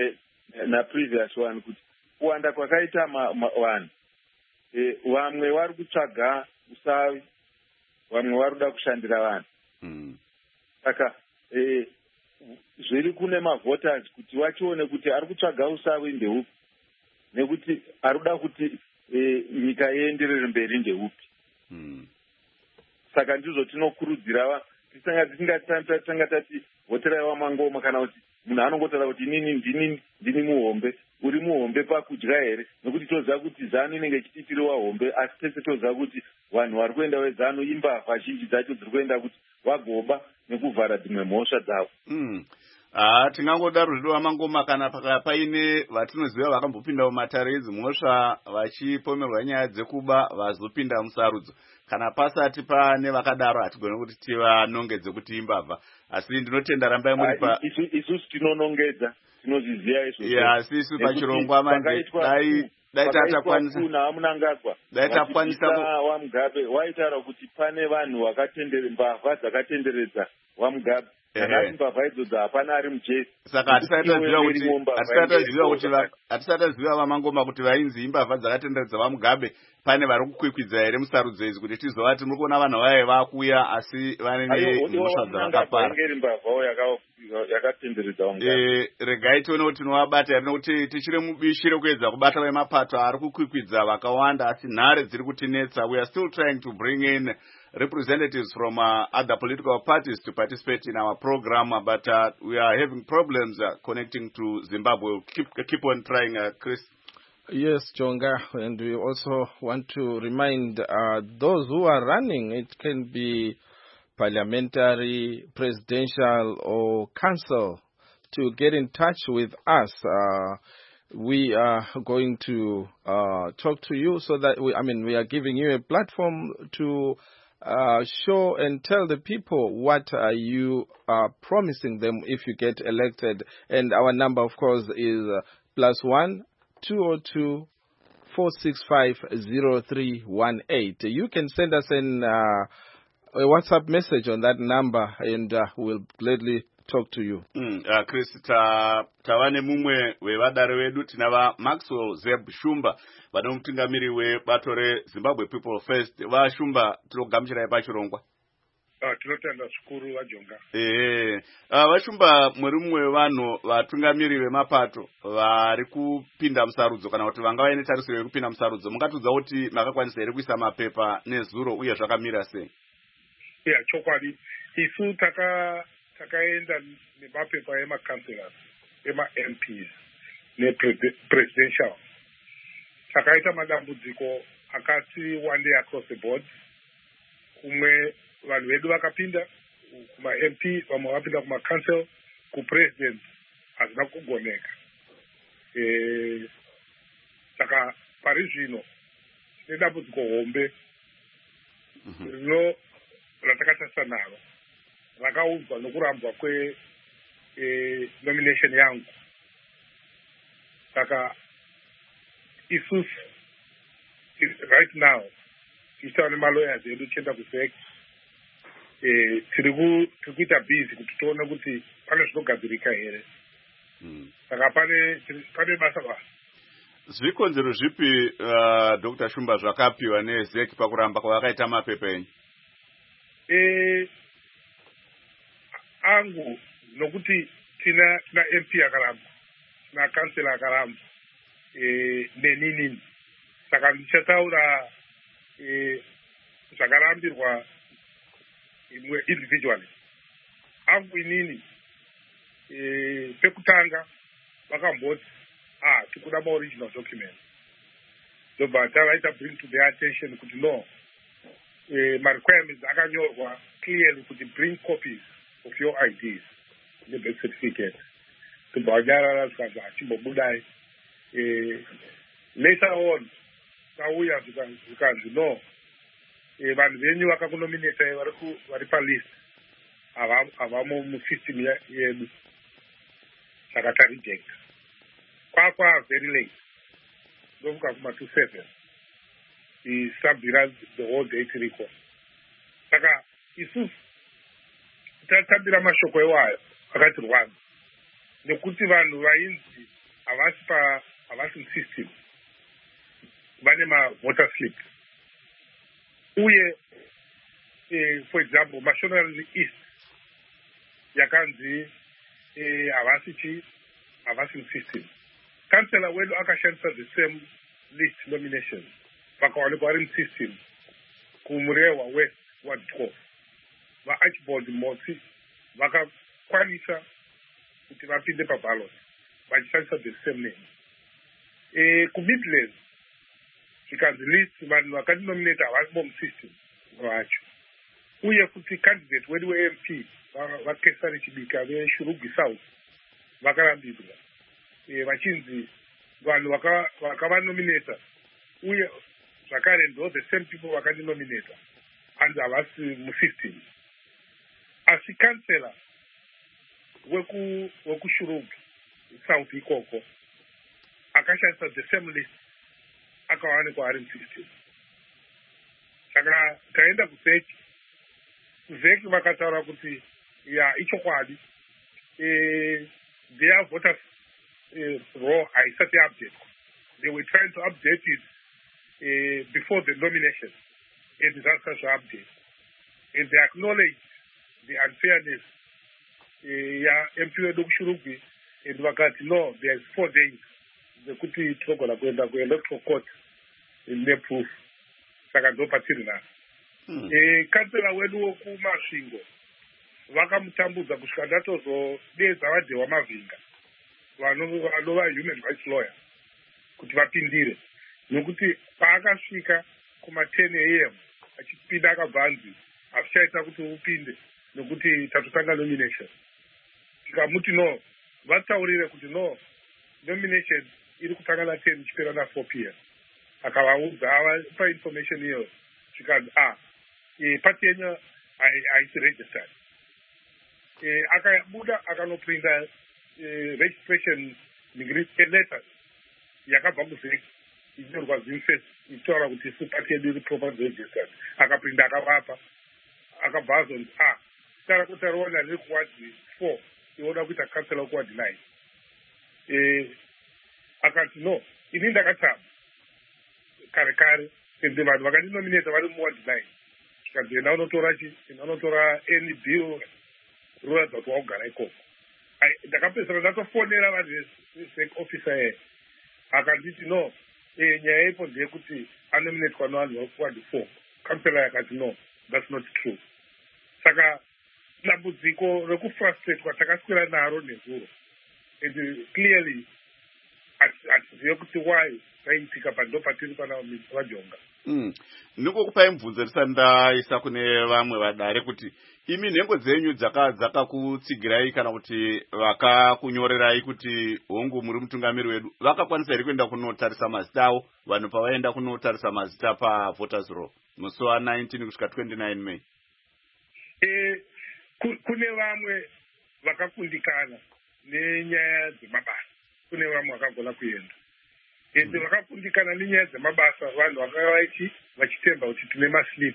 naprevious one kuti kuwanda kwakaita vanhu e, vamwe vari kutsvaga usavi, vamwe vari kuda kushandira vanhu. mm. Saka e, zviri kune mavhoters kuti vachione kuti ari kutsvaga usavi ndeupi nekuti ari kuda kuti e, nyika ienderere mberi ndeupi. mm. Saka ndizvo tinokurudzira tisanga tati voterai Wamangoma kana kuti munhu anongotaura kuti inini ndini ndini muhombe, uri muhombe pakudya here, nekuti toziva kuti zanu inenge ichititiri wahombe, asi tese toziva kuti vanhu vari kuenda wezanu imbavha zhinji dzacho dziri kuenda kuti vagoba nekuvhara dzimwe mhosva dzavo. mm. Ah, tingangodaro zvido Wamangoma kana paine vatinoziva vakambopinda mumatare edzi mhosva vachipomerwa nyaya dzekuba vazopinda musarudzo. Kana pasati pane vakadaro hatigone kuti tivanongedze kuti imbavha, asi ndinotenda rambai muri pa isusu tinonongedza, tinozviziva izvo. Yeah, asi isu pachirongwa manje dai dai tatakwanisa kuna amunangagwa dai takwanisa Wamugabe waitaura kuti pane vanhu vakatendera mbavha dzakatenderedza Wamugabe. Kana mbavha idzodzo hapana ari mujezi. Saka hatisataziva kuti hatisataziva kuti hatisataziva Wamangoma kuti vainzi imbavha dzakatenderedza Wamugabe pane vari kukwikwidza here musarudzo idzi kuti tizovati muri kuona vanhu vaye vakuya asi vane mhosva dzavakapara. Eh, regai tione kuti tinovabata here nekuti tichiri mubishi rekuedza kubata vemapato ari kukwikwidza vakawanda asi nhare dziri kutinetsa. We are still trying to bring in representatives from uh, other political parties to participate in our program, but uh, we are having problems uh, connecting to Zimbabwe. We'll keep, keep on trying, uh, Chris. Yes, Jonga, and we also want to remind uh, those who are running, it can be parliamentary, presidential, or council, to get in touch with us. Uh, we are going to uh, talk to you so that, we, I mean, we are giving you a platform to Uh, show and tell the people what uh, you are promising them if you get elected. And our number, of course, is uh, plus one two zero two four six five zero three one eight. You can send us an, uh, a WhatsApp message on that number, and uh, we'll gladly talk to you. Mm, uh, Chris, ta tavane mumwe wevadare vedu tinava Maxwell Zeb Shumba vanomutungamiri webato reZimbabwe People First. VaShumba tinogamuchirai pachirongwa. Ah, tinotenda zvikuru vaJonga. Eh, uh, VaShumba muri mumwe wevanhu vatungamiri vemapato vari kupinda musarudzo kana kuti vanga vaine tarisiro yekupinda musarudzo. Mungatudza kuti makakwanisa here kuisa mapepa nezuro uye zvakamira sei? Yeah, chokwadi. Isu taka takaenda nemapepa emakanselors, ema-M Ps nepresidential. Takaita madambudziko akati one day across the board. Kumwe vanhu vedu vakapinda kuma-M P, vamwe vapinda kuma-council, ku-president hazina kugoneka. Eh, saka pari zvino nedambudziko hombe rino ratakatarisana naro rakaudzwa nokurambwa kwe eh, nomination yangu. Saka isusu right now tichitaura nemalawyers edu tichienda kuzek eh, tiri kuita busy kuti tione kuti pane zvinogadzirika here. Saka pane pane basa basa. Zvikonzero zvipi uh, Doctor Shumba zvakapiwa nezek pakuramba kwavakaita mapepa enyu? Eh, angu nokuti tina tina M P akaramba na kansela akaramba eh, nenini. Saka ndichataura eh, zvakarambirwa imwe individually. Angu inini eh, pekutanga vakamboti ah tikuda ma original document. So but I like to bring to their attention kuti no eh, my requirements akanyorwa clearly kuti bring copies of your I Ds, the birth certificate. So but nyarara zikaza chimbobudai eh, later on sauya zikazi no eh, vanhu venyu vakakunominate vari vari pa list avamo musystem yedu saka ta reject kwakwa very late ndovuka kuma two seven isabvira the whole day tiriko. Saka isusu tatambira mashoko ewayo akati rwadza nekuti vanhu vainzi havasi pa havasi musystem vane mavoter slip uye eh, for example mashonaland east yakanzi havasi eh, chi havasi musystem. Kansela wedu akashandisa the same list nominations vakawanikwa vari musystem kumurewa west ward twelve. VaArchibald Motsi vakakwanisa kuti vapinde paballot vachishandisa the same name. Eh, kuMidlands zvikanzi list vanhu vakatinominata havasi musystem vacho uye kuti candidate wedu we-M P vakesari chibika veshurugi south vakarambidzwa eh, vachinzi vanhu vakavanominata uye zvakare ndo the same people vakandinominata hanzi havasi musystem. Asi kansela weku wekushurugi south ikoko akashandisa the same list akawanikwa ari musystem. Saka taenda kuzeki kuzeki vakataura kuti ya ichokwadi eh, their voters uh, roll haisati update. They were trying to update it uh, before the nomination and disaster to update. And they acknowledge the unfairness uh, ya M P wedu kushurugi and vakati no, there's four days zekuti tinogona kuenda kuelectoral court ine proof. Saka ndo patiri naso. Hmm. Eh, kansela wedu wokumasvingo vakamutambudza kusvika ndatozodedza vadhewa mavhinga vanova human rights lawyer kuti vapindire nokuti paakasvika kuma ten a m achipinda akabva anzi hazvichaita kuti upinde nokuti tatotanga nomination. Tikamuti no vataurire kuti no nomination iri kutanga na ten ichipera na four p m akavaudza avapa information iyo zvikanzi ah e, pati yenyu haisi registered. E, akabuda akanoprinda e, registration letter yakabva kuzeki inyorwa zinsesi ichitaura kuti isu pati yedu iri properly registered. Akaprinda akavapa akabva azonzi ah tara kuti ariona riri kuwadzi four ioda kuita kansela kuwadzi nine. E, akati no ini ndakatama kare kare ende vanhu vakandinominata vari muwadzi nine. Tikanzi enda unotora chi enda unotora any bill roradza kuti waugara ikoko. Ndakapedzisira ndatofonera vanhu vesec officer ye akanditi no e, nyaya ipo ndeyekuti anominatwa nevanhu vakuwadzi four. Kansela yakati no that's not true. Saka dambudziko rekufrustrate kwatakaswera naro nezuro and clearly hatizive kuti why zvaiitika pando patiri pana vajonga. Mm. Ndingokupai mubvunzo risati ndaisa kune vamwe vadare kuti imi nhengo dzenyu dzakakutsigirai kana kuti vakakunyorerai kuti hongu muri mutungamiri wedu vakakwanisa here kuenda kunotarisa mazita avo vanhu pavaenda kunotarisa mazita pavoters roll musi wa nineteen kusvika twenty-nine May? Eh, kune vamwe vakakundikana nenyaya dzemabasa. Kune vamwe vakagona kuenda. Ende vakakundikana nenyaya dzemabasa vanhu vakanga vachi vachitemba kuti tine maslip.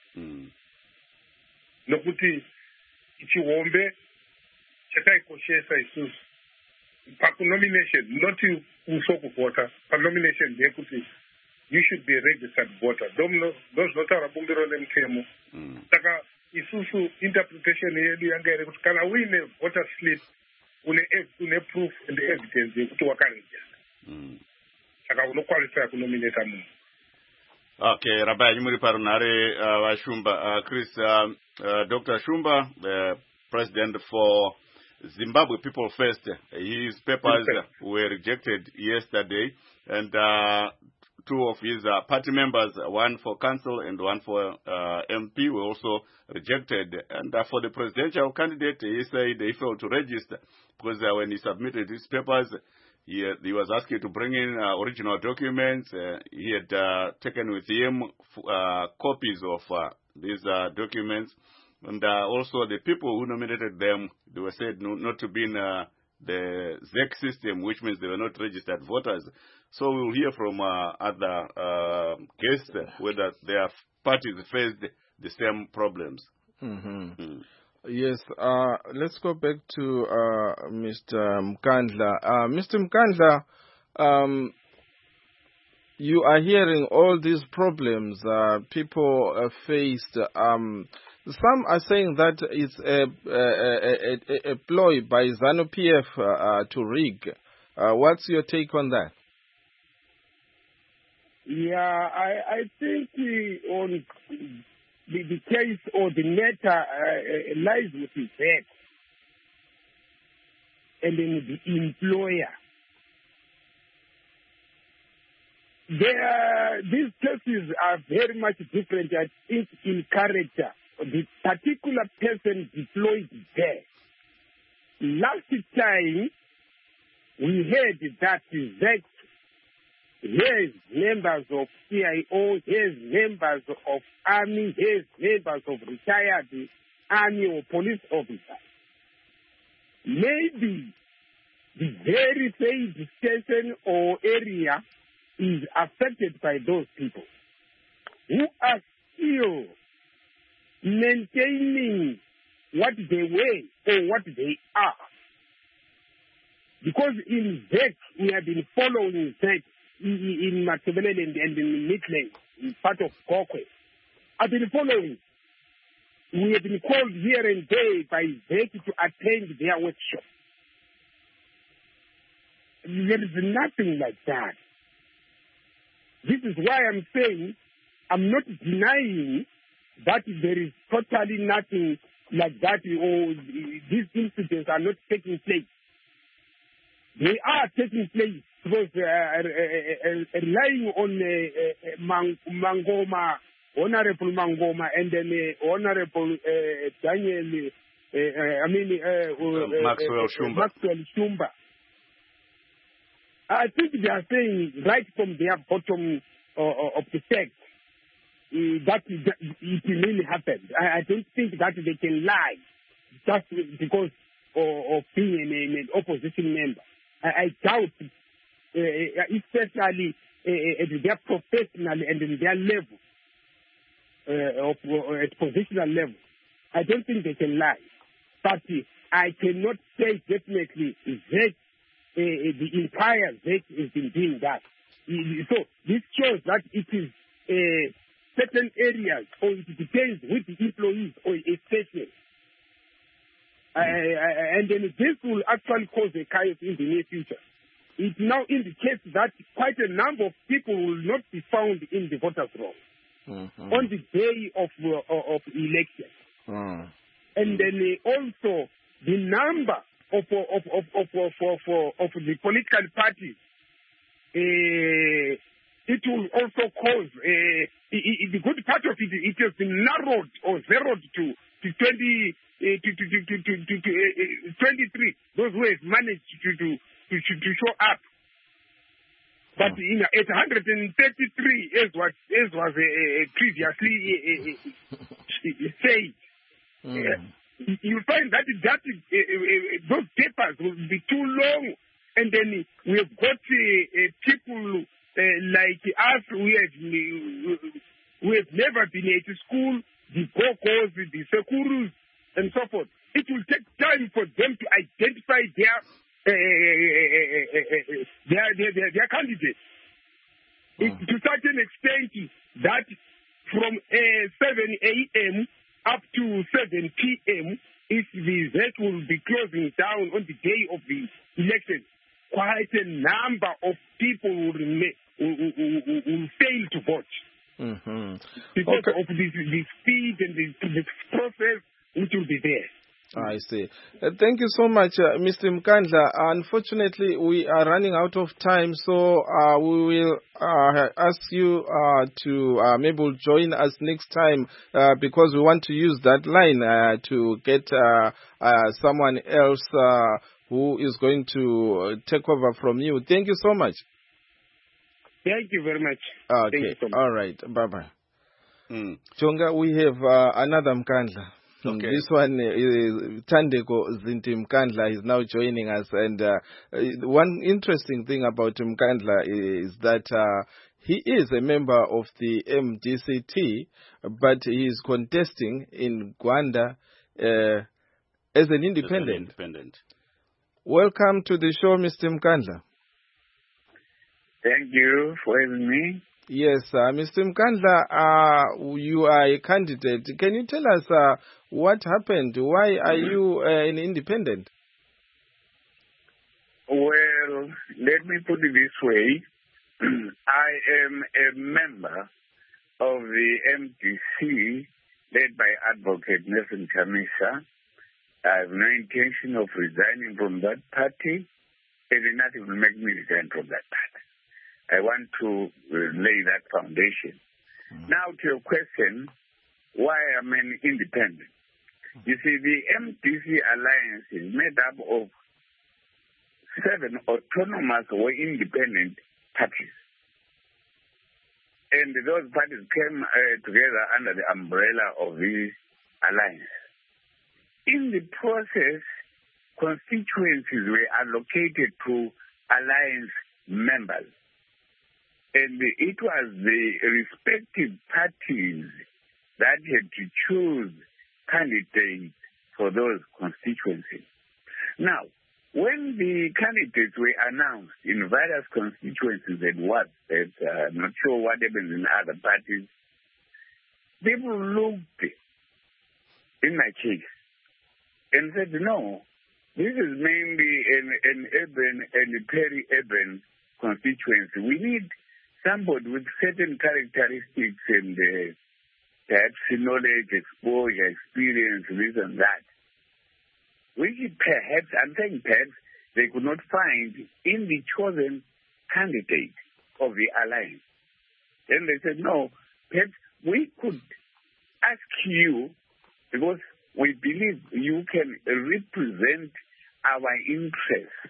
Nokuti chihombe chataikoshesa isusu pakunomination, not kuso kuvhota, panomination ndeyekuti you should be a registered voter. Ndozvinotaura bumbiro nemutemo. Saka isusu interpretation yedu yanga iri kuti kana uine voter slip une une proof and evidence yekuti wakaregister. Saka unoqualify kunominata munhu. Okay, Rabbi Nyimuri Parunare uh, Shumba, uh, Chris, uh, uh, Doctor Shumba, uh, President for Zimbabwe People First. His papers were rejected yesterday, and uh, two of his uh, party members, one for council and one for uh, M P, were also rejected. And uh, for the presidential candidate, he said he failed to register because uh, when he submitted his papers, He, uh, he was asked to bring in uh, original documents. Uh, he had uh, taken with him uh, copies of uh, these uh, documents. And uh, also the people who nominated them, they were said no, not to be in uh, the Z E C system, which means they were not registered voters. So we will hear from uh, other uh, guests whether their parties faced the same problems. Mm-hmm. Mm. Yes, uh, let's go back to uh, Mister Mkandla. Uh, Mister Mkandla, um, you are hearing all these problems uh, people uh, faced. Um, some are saying that it's a, a, a, a ploy by ZANU-P F uh, uh, to rig. Uh, what's your take on that? Yeah, I, I think uh, on... The, the case or the matter uh, lies with the vet and then the employer. There, these cases are very much different, I think, in character. The particular person deployed there. Last time, we heard that Vex has members of C I O, has members of army, has members of retired army or police officers. Maybe the very same station or area is affected by those people who are still maintaining what they were or what they are. Because in Vex, we have been following Vex in Matabele and, and in Midland, in part of Kokwe. I've been following. We have been called here and there by Vex to attend their workshop. There is nothing like that. This is why I'm saying I'm not denying that there is totally nothing like that or these incidents are not taking place. They are taking place because uh, uh, uh, relying on uh, uh, Mang- Mangoma, Honorable Mangoma, and then uh, Honorable uh, Daniel, uh, uh, I mean, uh, uh, Maxwell uh, Shumba. Maxwell Shumba. I think they are saying right from their bottom uh, of the text uh, that it really happened. I, I don't think that they can lie just because of, of being an, an opposition member. I, I doubt, uh, especially uh, at their professional and in their level, uh, of, uh, at positional level. I don't think they can lie. But uh, I cannot say definitely that uh, the entire Z E C has been doing that. So this shows that it is uh, certain areas, or it depends with the employees or a station. Uh, and then this will actually cause a chaos in the near future. It now indicates that quite a number of people will not be found in the voters' roll mm-hmm. on the day of uh, of election. Mm. And then uh, also the number of of of of of, of, of, of the political parties. Uh, it will also cause uh, the good part of it. It has been narrowed or zeroed to to twenty. Uh, to, to, to, to, to, to, to uh, twenty-three, those who have managed to, to, to, to show up. But you know, at one hundred thirty-three, as was, as was uh, previously uh, uh, said, mm. uh, you'll find that, that uh, uh, those papers will be too long. And then we've got uh, uh, people uh, like us who have, who have never been at school, the Gokos, the Sekurus, and so forth. It will take time for them to identify their uh, uh, their, their, their, their candidates. Wow. It, to such an extent that from uh, seven a.m. up to seven p.m., if the vote will be closing down on the day of the election, quite a number of people will, remain, will, will, will, will fail to vote. Mm-hmm. Because okay. of the, the speed and the, the process which will be there. I see. Uh, thank you so much, uh, Mister Mkandla. Unfortunately, we are running out of time, so uh, we will uh, ask you uh, to uh, maybe join us next time uh, because we want to use that line uh, to get uh, uh, someone else uh, who is going to take over from you. Thank you so much. Thank you very much. Okay. Thank you so much. All right. Bye-bye. Mm. Jonga, we have uh, another Mkandla. Okay. This one is Thandeko Zinti Mkandla is now joining us, and uh, one interesting thing about Mkandla is that uh, he is a member of the M D C T, but he is contesting in Gwanda uh, as an independent. As an independent. Welcome to the show, Mister Mkandla. Thank you for having me. Yes, uh, Mister Mkandla, uh, you are a candidate. Can you tell us uh, what happened? Why are you uh, an independent? Well, let me put it this way. I am a member of the M D C led by Advocate Nelson Chamisa. I have no intention of resigning from that party, and nothing will make me resign from that party. I want to lay that foundation. Mm-hmm. Now to your question, why am I an independent? Mm-hmm. You see, the M D C alliance is made up of seven autonomous or independent parties. And those parties came uh, together under the umbrella of the alliance. In the process, constituencies were allocated to alliance members. And it was the respective parties that had to choose candidates for those constituencies. Now, when the candidates were announced in various constituencies and what, that uh, I'm not sure what happens in other parties, people looked in my case and said, no, this is mainly an, an urban and peri-urban constituency. We need somebody with certain characteristics and uh, perhaps knowledge, exposure, experience, this and that, which perhaps, I'm saying perhaps, they could not find in the chosen candidate of the alliance. Then they said, no, perhaps we could ask you, because we believe you can represent our interests.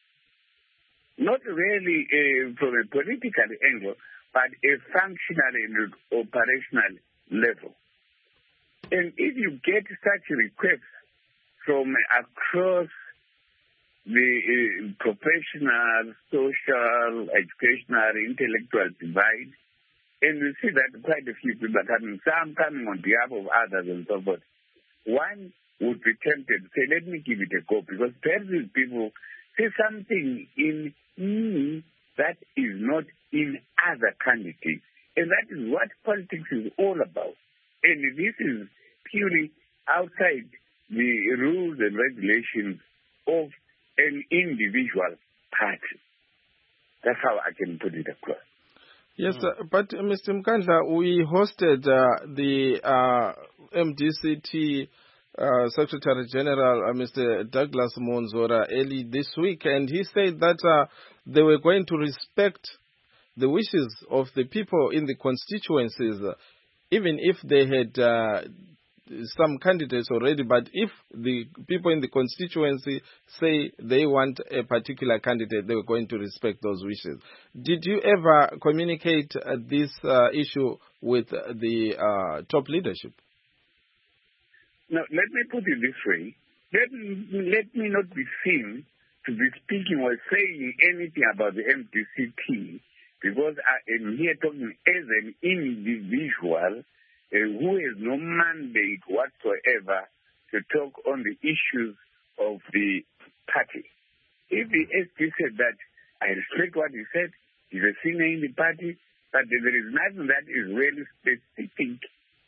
Not really uh, from a political angle, but a functional and operational level. And if you get such requests from across the uh, professional, social, educational, intellectual divide, and we see that quite a few people are coming, some coming on behalf of others and so forth, one would be tempted to say, let me give it a go, because perhaps these people see something in me that is not in other candidates. And that is what politics is all about. And this is purely outside the rules and regulations of an individual party. That's how I can put it across. Yes, uh, but uh, Mister Mkandla, we hosted uh, the uh, M D C T Uh, Secretary General uh, Mister Douglas Monzora early this week, and he said that uh, they were going to respect the wishes of the people in the constituencies, uh, even if they had uh, some candidates already. But if the people in the constituency say they want a particular candidate, they were going to respect those wishes. Did you ever communicate uh, this uh, issue with the uh, top leadership? now, let me put it this way. Let, let me not be seen to be speaking or saying anything about the M D C T, because I am here talking as an individual uh, who has no mandate whatsoever to talk on the issues of the party. If the S P said that, I respect what he said. He's a senior in the party, but there is nothing that is really specific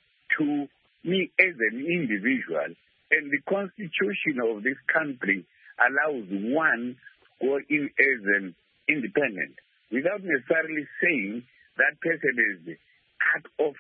to me as an individual. And the constitution of this country allows one to go in as an independent without necessarily saying that person is cut off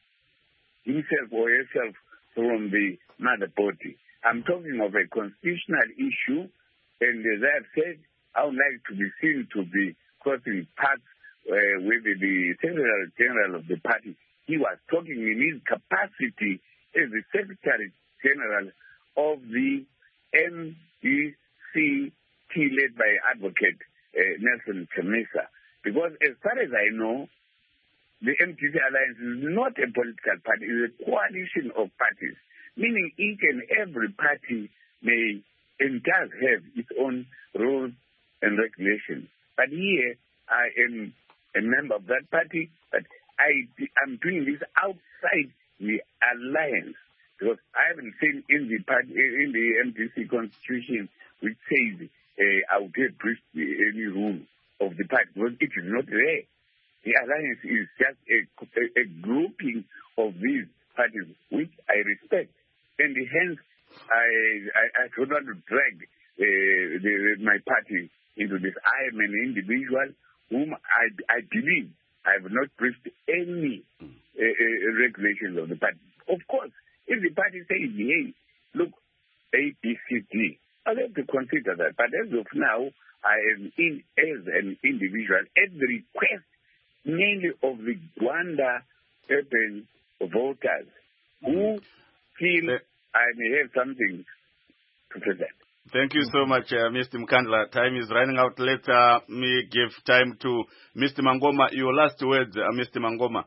himself or herself from the mother body. I'm talking of a constitutional issue, and as I've said, I would like to be seen to be crossing paths uh, with the Secretary General of the party. He was talking in his capacity as the Secretary General of the M D C T led by Advocate uh, Nelson Chamisa. Because as far as I know, the M D C Alliance is not a political party, it's a coalition of parties, meaning each and every party may and does have its own rules and regulations. But here, I am a member of that party, but I am doing this outside the alliance, because I haven't seen in the party, in the M D C constitution which says uh, I would have breached any rule of the party, because it is not there. The alliance is just a, a, a grouping of these parties, which I respect, and hence I I, I do not drag uh, the, my party into this. I am an individual whom I, I believe I have not breached any uh, uh, regulations of the party. Of course, if the party says, hey, look, A, B, C, D, I'll have to consider that. But as of now, I am in as an individual at the request mainly of the Rwanda urban voters who feel I may have something to present. Thank you so much, uh, Mister Mkandla. Time is running out. Let uh, me give time to Mister Mangoma. Your last words, uh, Mister Mangoma.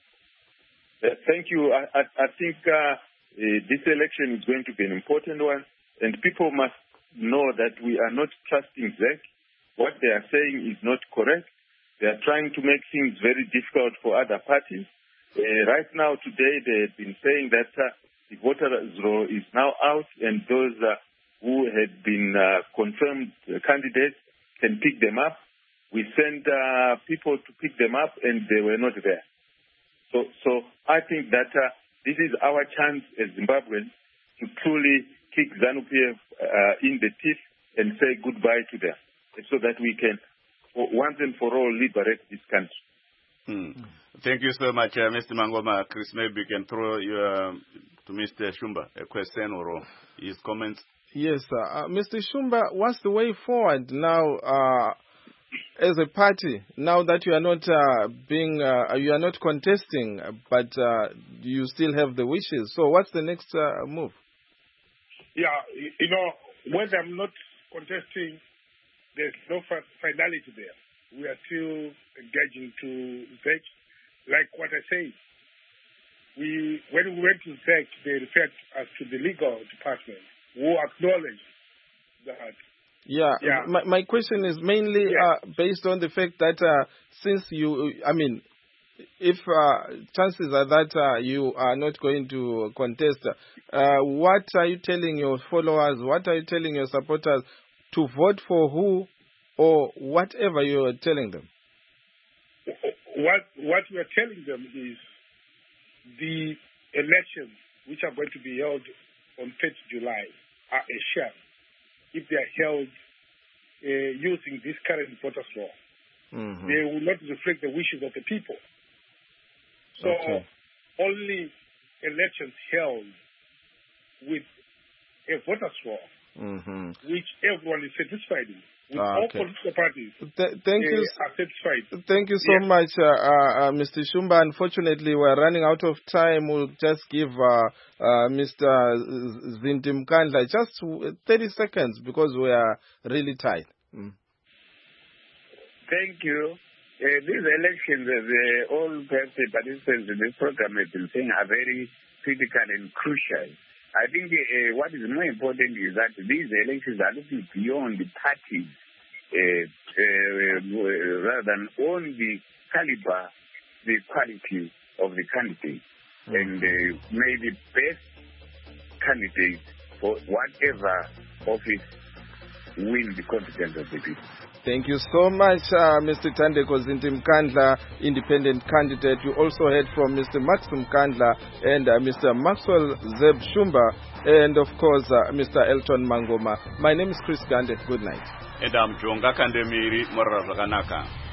Uh, thank you. I, I, I think uh, uh, this election is going to be an important one, and people must know that we are not trusting Z E C. What they are saying is not correct. They are trying to make things very difficult for other parties. Uh, right now, today, they have been saying that uh, the voters' roll is now out, and those uh, who had been uh, confirmed uh, candidates can pick them up. We sent uh, people to pick them up, and they were not there. So, so I think that uh, this is our chance as Zimbabweans to truly kick ZANU-P F uh, in the teeth and say goodbye to them, so that we can, once and for all, liberate this country. Hmm. Thank you so much, uh, Mister Mangoma. Chris, maybe you can throw your, uh, to Mister Shumba a question or his comments. Yes, uh, uh, Mister Shumba, what's the way forward now uh, as a party? Now that you are not uh, being, uh, you are not contesting, but uh, you still have the wishes. So, what's the next uh, move? Yeah, you know, when I'm not contesting, there's no finality there. We are still engaging to Z E C. Like what I say, we when we went to Z E C, they referred us to the legal department, who acknowledge that. Yeah, yeah. My, my question is mainly yeah. uh, based on the fact that uh, since you, I mean, if uh, chances are that uh, you are not going to contest, uh, what are you telling your followers, what are you telling your supporters to vote for who or whatever you are telling them? What, what we are telling them is the elections which are going to be held on third of July are a sham if they are held uh, using this current voters' law. Mm-hmm. They will not reflect the wishes of the people. So okay. only elections held with a voters' law, mm-hmm. which everyone is satisfied with. With ah, all okay. political parties, Th- thank uh, you. are satisfied. Thank you so yes. much, uh, uh, Mister Shumba. Unfortunately, we're running out of time. We'll just give uh, uh, Mister Zinti Mkandla just thirty seconds because we are really tight. Mm. Thank you. Uh, these elections, as uh, all participants in this program have been saying, are very critical and crucial. I think uh, what is more important is that these elections are looking beyond the parties uh, uh, rather than on the caliber, the quality of the candidate, mm-hmm. and uh, may the best candidate for whatever office win the confidence of the people. Thank you so much, uh, Mister Thandeko Zinti Mkandla, independent candidate. You also heard from Mister Maxim Mkandla and uh, Mister Maxwell Zeb Shumba, and of course, uh, Mister Elton Mangoma. My name is Chris Gande. Good night. And I'm Jonga Kandemiri Morazakanaka.